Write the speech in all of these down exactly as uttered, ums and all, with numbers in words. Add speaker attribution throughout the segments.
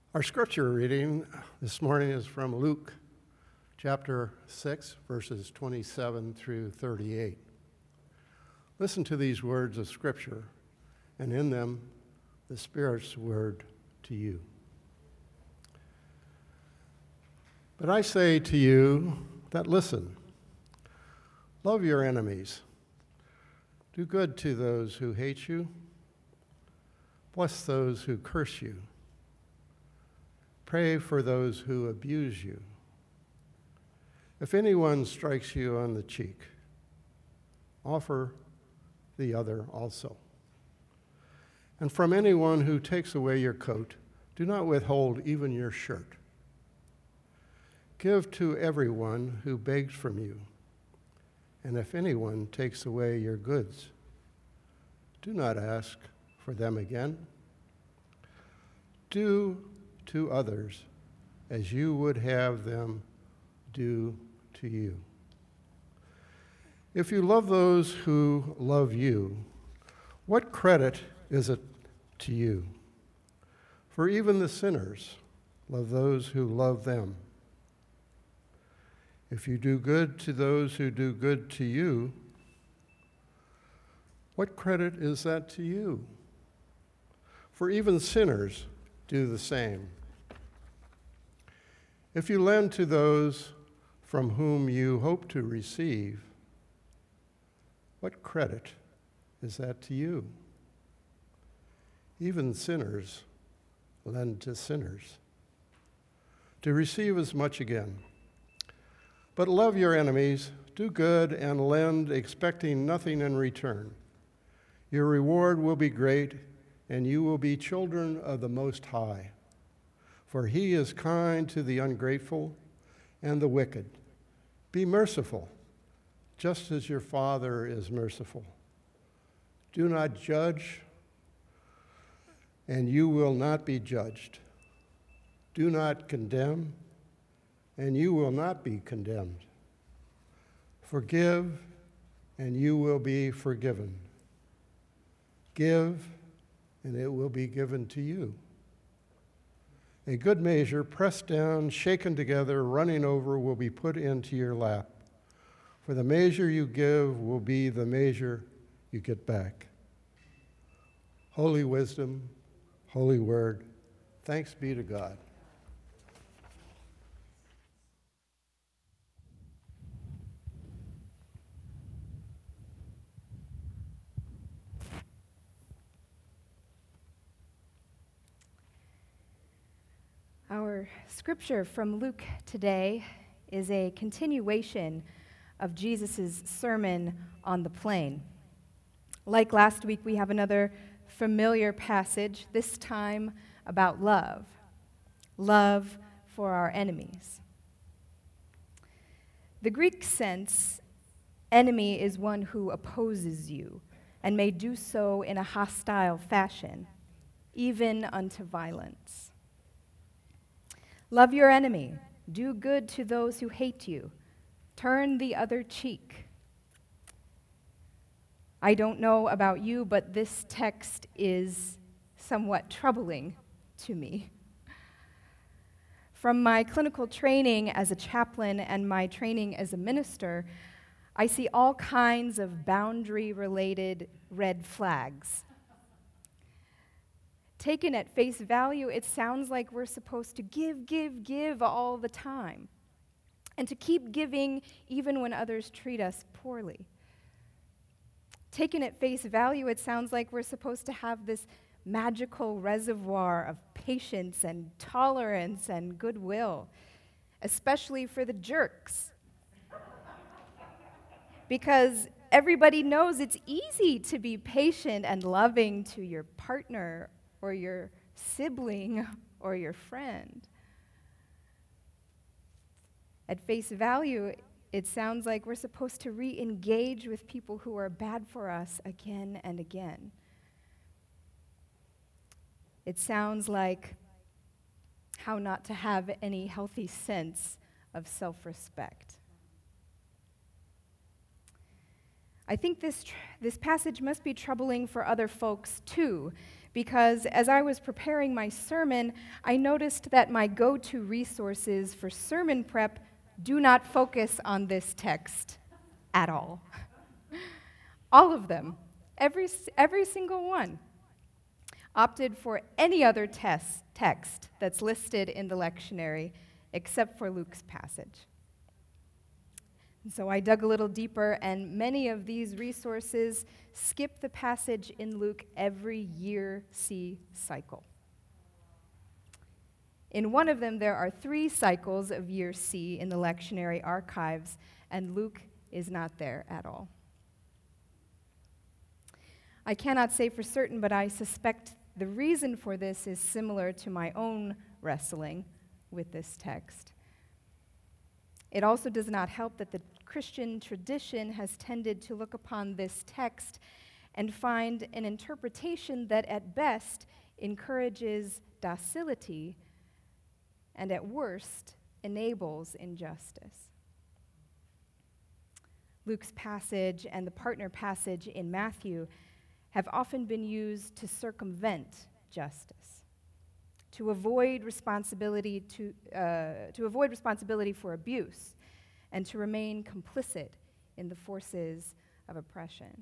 Speaker 1: Our scripture reading this morning is from Luke chapter six, verses twenty-seven through thirty-eight. Listen to these words of scripture, and in them, the Spirit's word to you. But I say to you that listen, love your enemies, do good to those who hate you, bless those who curse you, pray for those who abuse you. If anyone strikes you on the cheek, offer the other also. And from anyone who takes away your coat, do not withhold even your shirt. Give to everyone who begs from you. And if anyone takes away your goods, do not ask for them again. Do to others as you would have them do to you. If you love those who love you, what credit is it to you? For even the sinners love those who love them. If you do good to those who do good to you, what credit is that to you? For even sinners do the same. If you lend to those from whom you hope to receive, what credit is that to you? Even sinners lend to sinners, to receive as much again. But love your enemies, do good, and lend, expecting nothing in return. Your reward will be great, and you will be children of the Most High. For he is kind to the ungrateful and the wicked. Be merciful, just as your Father is merciful. Do not judge, and you will not be judged. Do not condemn, and you will not be condemned. Forgive, and you will be forgiven. Give, and it will be given to you. A good measure, pressed down, shaken together, running over, will be put into your lap. For the measure you give will be the measure you get back. Holy wisdom, holy word, thanks be to God.
Speaker 2: Our scripture from Luke today is a continuation of Jesus' sermon on the plain. Like last week, we have another familiar passage, this time about love. Love for our enemies. The Greek sense, enemy is one who opposes you and may do so in a hostile fashion, even unto violence. Love your enemy. Do good to those who hate you. Turn the other cheek. I don't know about you, but this text is somewhat troubling to me. From my clinical training as a chaplain and my training as a minister, I see all kinds of boundary-related red flags. Taken at face value, it sounds like we're supposed to give, give, give all the time, and to keep giving even when others treat us poorly. Taken at face value, it sounds like we're supposed to have this magical reservoir of patience and tolerance and goodwill, especially for the jerks. Because everybody knows it's easy to be patient and loving to your partner or your sibling, or your friend. At face value, it sounds like we're supposed to re-engage with people who are bad for us again and again. It sounds like how not to have any healthy sense of self-respect. I think this tr- this passage must be troubling for other folks too, because as I was preparing my sermon, I noticed that my go-to resources for sermon prep do not focus on this text at all. All of them, every, every single one, opted for any other test, text that's listed in the lectionary except for Luke's passage. And so I dug a little deeper, and many of these resources skip the passage in Luke every year C cycle. In one of them, there are three cycles of year C in the lectionary archives, and Luke is not there at all. I cannot say for certain, but I suspect the reason for this is similar to my own wrestling with this text. It also does not help that the Christian tradition has tended to look upon this text and find an interpretation that at best encourages docility and at worst enables injustice. Luke's passage and the partner passage in Matthew have often been used to circumvent justice, to avoid responsibility to, uh, to avoid responsibility for abuse, and to remain complicit in the forces of oppression.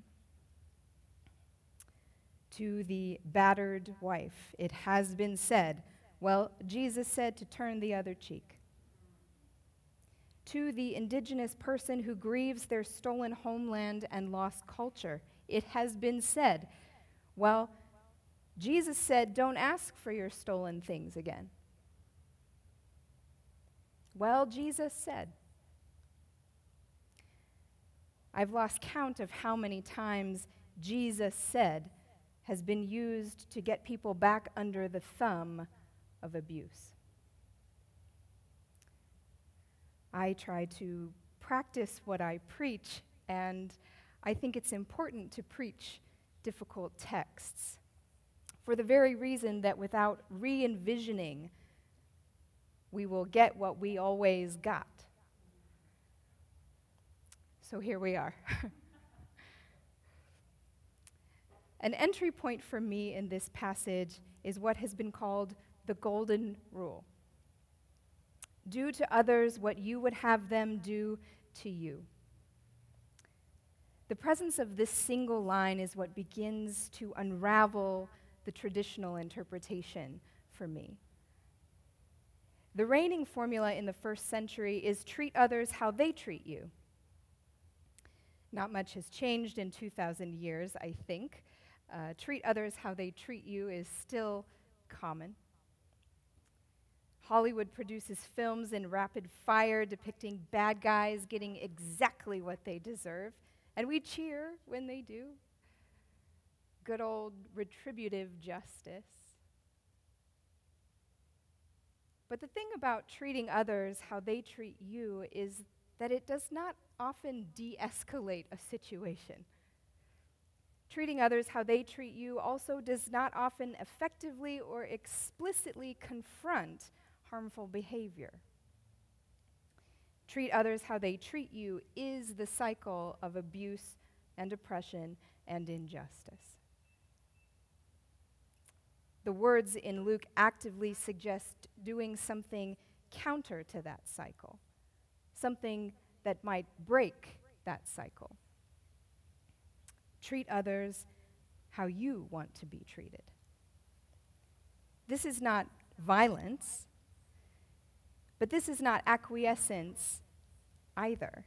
Speaker 2: To the battered wife, it has been said, well, Jesus said to turn the other cheek. To the indigenous person who grieves their stolen homeland and lost culture, it has been said, well, Jesus said, don't ask for your stolen things again. Well, Jesus said. I've lost count of how many times Jesus said has been used to get people back under the thumb of abuse. I try to practice what I preach, and I think it's important to preach difficult texts for the very reason that without re-envisioning, we will get what we always got. So here we are. An entry point for me in this passage is what has been called the golden rule. Do to others what you would have them do to you. The presence of this single line is what begins to unravel the traditional interpretation for me. The reigning formula in the first century is treat others how they treat you. Not much has changed in two thousand years, I think. Uh, treat others how they treat you is still common. Hollywood produces films in rapid fire depicting bad guys getting exactly what they deserve, and we cheer when they do. Good old retributive justice. But the thing about treating others how they treat you is that it does not often de-escalate a situation. Treating others how they treat you also does not often effectively or explicitly confront harmful behavior. Treat others how they treat you is the cycle of abuse and oppression and injustice. The words in Luke actively suggest doing something counter to that cycle, something that might break that cycle. Treat others how you want to be treated. This is not violence, but this is not acquiescence either.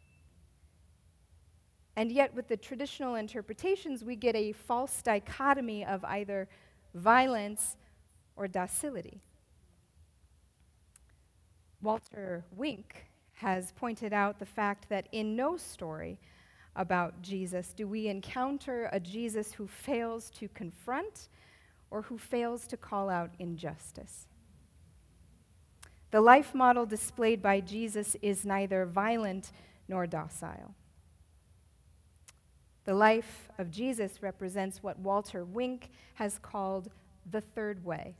Speaker 2: And yet, with the traditional interpretations, we get a false dichotomy of either violence or docility. Walter Wink has pointed out the fact that in no story about Jesus do we encounter a Jesus who fails to confront or who fails to call out injustice. The life model displayed by Jesus is neither violent nor docile. The life of Jesus represents what Walter Wink has called the third way.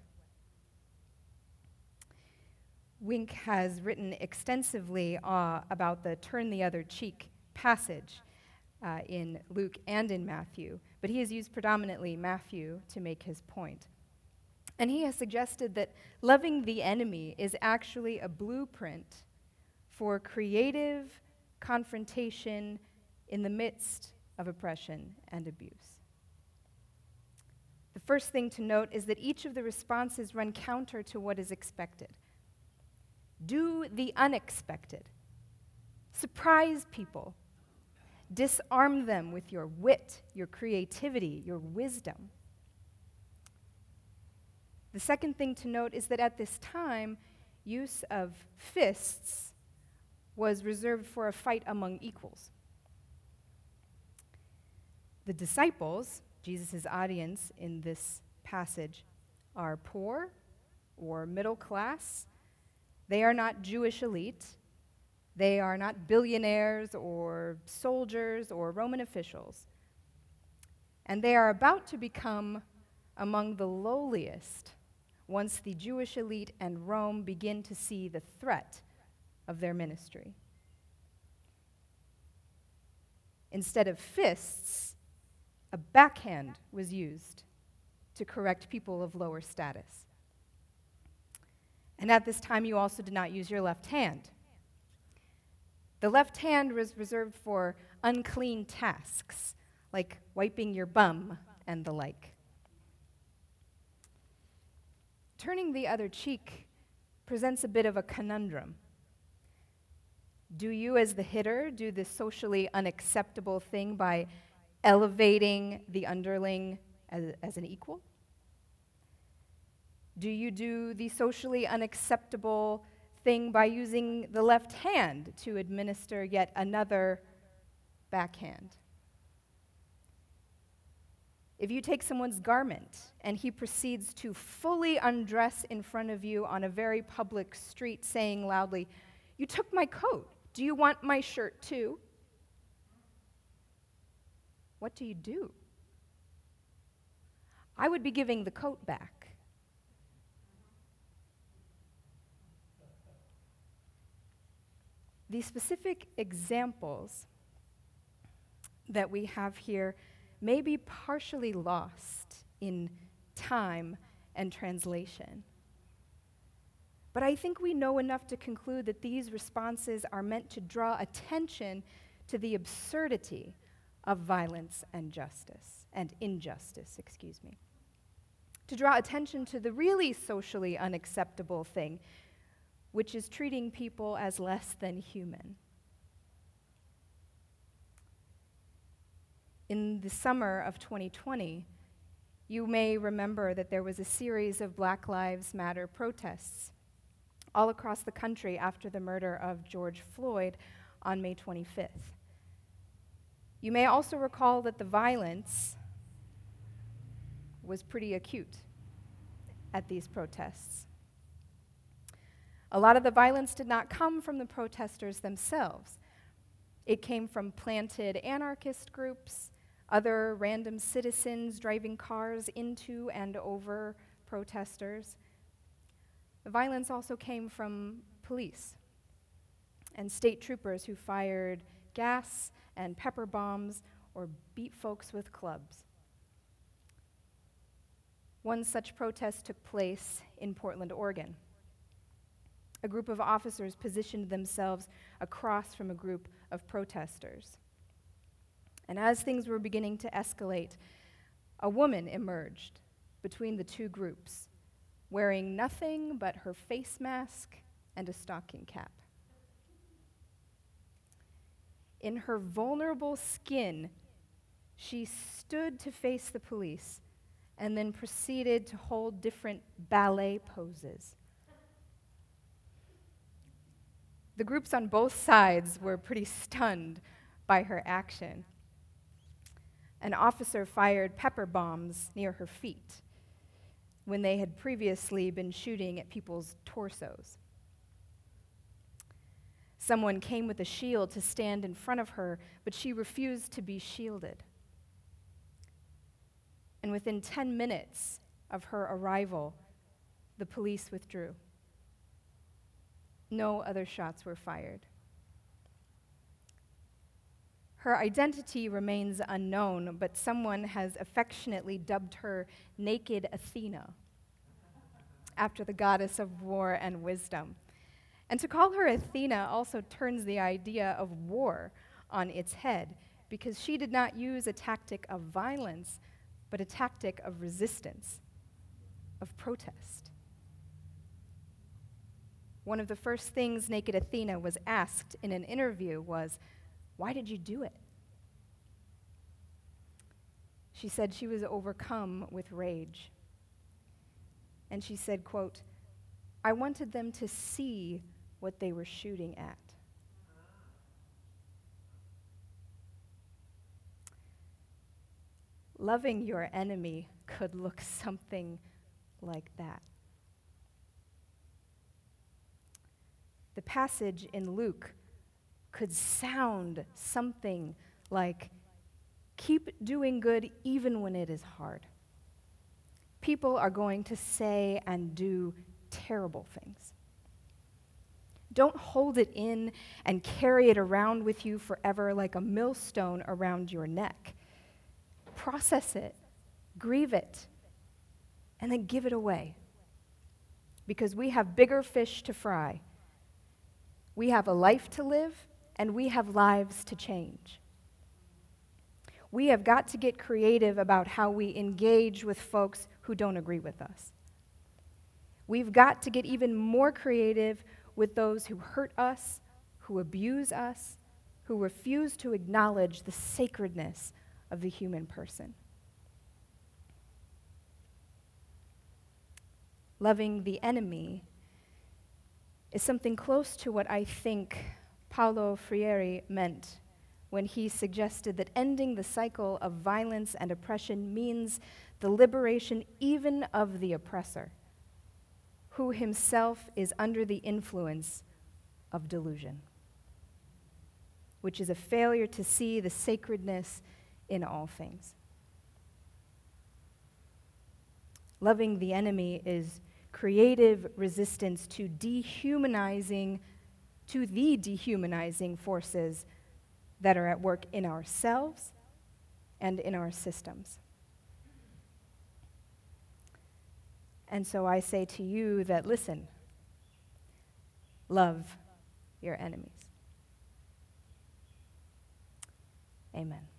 Speaker 2: Wink has written extensively uh, about the turn the other cheek passage uh, in Luke and in Matthew, but he has used predominantly Matthew to make his point. And he has suggested that loving the enemy is actually a blueprint for creative confrontation in the midst of oppression and abuse. The first thing to note is that each of the responses run counter to what is expected. Do the unexpected. Surprise people. Disarm them with your wit, your creativity, your wisdom. The second thing to note is that at this time, use of fists was reserved for a fight among equals. The disciples, Jesus' audience in this passage, are poor or middle class. They are not Jewish elite. They are not billionaires or soldiers or Roman officials. And they are about to become among the lowliest once the Jewish elite and Rome begin to see the threat of their ministry. Instead of fists, a backhand was used to correct people of lower status. And at this time, you also did not use your left hand. The left hand was reserved for unclean tasks, like wiping your bum and the like. Turning the other cheek presents a bit of a conundrum. Do you, as the hitter, do the socially unacceptable thing by elevating the underling as, as an equal? Do you do the socially unacceptable thing by using the left hand to administer yet another backhand? If you take someone's garment and he proceeds to fully undress in front of you on a very public street saying loudly, "You took my coat. Do you want my shirt too?" What do you do? I would be giving the coat back. The specific examples that we have here may be partially lost in time and translation. But I think we know enough to conclude that these responses are meant to draw attention to the absurdity of violence and justice, and injustice, excuse me. To draw attention to the really socially unacceptable thing, which is treating people as less than human. In the summer of twenty twenty, you may remember that there was a series of Black Lives Matter protests all across the country after the murder of George Floyd on May twenty-fifth. You may also recall that the violence was pretty acute at these protests. A lot of the violence did not come from the protesters themselves. It came from planted anarchist groups, other random citizens driving cars into and over protesters. The violence also came from police and state troopers who fired gas and pepper bombs or beat folks with clubs. One such protest took place in Portland, Oregon. A group of officers positioned themselves across from a group of protesters. And as things were beginning to escalate, a woman emerged between the two groups, wearing nothing but her face mask and a stocking cap. In her vulnerable skin, she stood to face the police and then proceeded to hold different ballet poses. The groups on both sides were pretty stunned by her action. An officer fired pepper bombs near her feet when they had previously been shooting at people's torsos. Someone came with a shield to stand in front of her, but she refused to be shielded. And within ten minutes of her arrival, the police withdrew. No other shots were fired. Her identity remains unknown, but someone has affectionately dubbed her Naked Athena, after the goddess of war and wisdom. And to call her Athena also turns the idea of war on its head, because she did not use a tactic of violence, but a tactic of resistance, of protest. One of the first things Naked Athena was asked in an interview was, "Why did you do it?" She said she was overcome with rage. And she said, quote, "I wanted them to see what they were shooting at." Loving your enemy could look something like that. The passage in Luke could sound something like, keep doing good even when it is hard. People are going to say and do terrible things. Don't hold it in and carry it around with you forever like a millstone around your neck. Process it, grieve it, and then give it away. Because we have bigger fish to fry. We have a life to live, and we have lives to change. We have got to get creative about how we engage with folks who don't agree with us. We've got to get even more creative with those who hurt us, who abuse us, who refuse to acknowledge the sacredness of the human person. Loving the enemy is something close to what I think Paulo Freire meant when he suggested that ending the cycle of violence and oppression means the liberation even of the oppressor, who himself is under the influence of delusion, which is a failure to see the sacredness in all things. Loving the enemy is creative resistance to dehumanizing, to the dehumanizing forces that are at work in ourselves and in our systems. And so I say to you that, listen, love your enemies. Amen.